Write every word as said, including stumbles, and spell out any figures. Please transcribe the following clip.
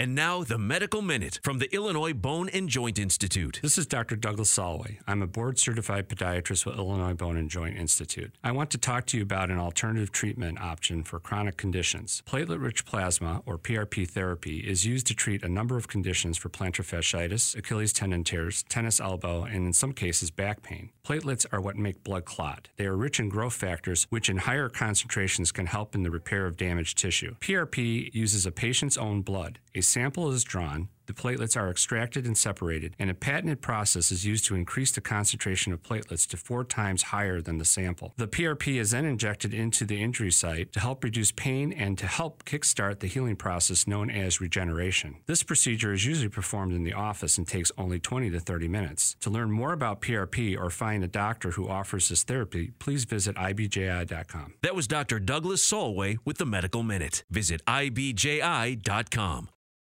And now, the Medical Minute from the Illinois Bone and Joint Institute. This is Doctor Douglas Soloway. I'm a board-certified podiatrist with Illinois Bone and Joint Institute. I want to talk to you about an alternative treatment option for chronic conditions. Platelet-rich plasma, or P R P therapy, is used to treat a number of conditions for plantar fasciitis, Achilles tendon tears, tennis elbow, and in some cases, back pain. Platelets are what make blood clot. They are rich in growth factors, which in higher concentrations can help in the repair of damaged tissue. P R P uses a patient's own blood. A sample is drawn, the platelets are extracted and separated, and a patented process is used to increase the concentration of platelets to four times higher than the sample. The P R P is then injected into the injury site to help reduce pain and to help kickstart the healing process known as regeneration. This procedure is usually performed in the office and takes only twenty to thirty minutes. To learn more about P R P or find a doctor who offers this therapy, please visit I B J I dot com. That was Doctor Douglas Soloway with the Medical Minute. Visit I B J I dot com.